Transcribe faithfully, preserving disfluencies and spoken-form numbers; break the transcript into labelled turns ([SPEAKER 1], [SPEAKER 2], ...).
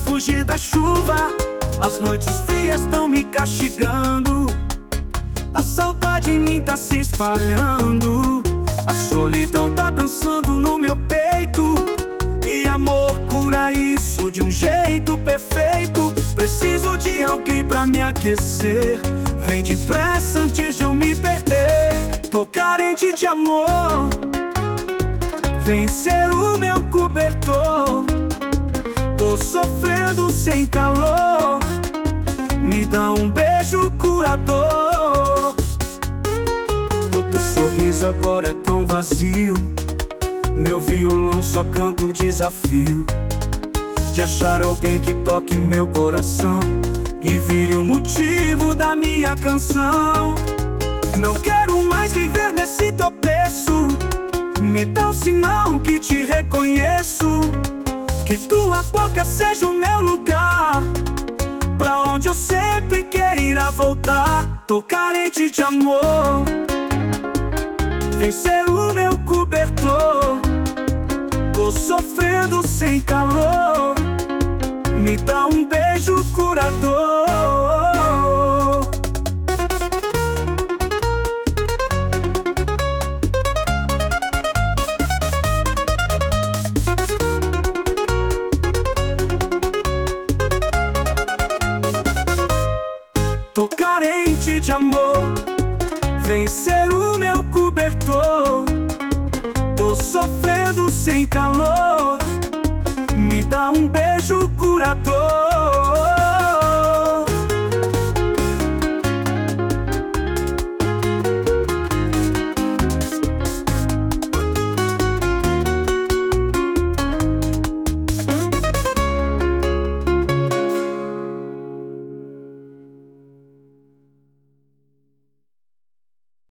[SPEAKER 1] fugir da chuva. As noites frias estão me castigando. A saudade em mim tá se espalhando. A solidão tá dançando no meu peito. E amor cura isso de um jeito perfeito. Preciso de alguém pra me aquecer. Vem depressa antes de eu me perder. Tô carente de amor. Vem ser o meu cobertor. Tô sofrendo sem calor. Me dá um beijo curador. O teu sorriso agora é tão vazio. Meu violão só canta um desafio de achar alguém que toque meu coração e vire o motivo da minha canção. Não quero mais viver nesse tropeço. Me dá um sinal que te reconheço. Que tua boca seja o meu lugar, pra onde eu sempre queira voltar. Tô carente de amor. Vem ser o meu cobertor. Tô sofrendo sem calor. Me dá um beijo curador. Tô carente de amor. Vem ser o meu cobertor. Tô sofrendo sem calor. Me dá um beijo curador.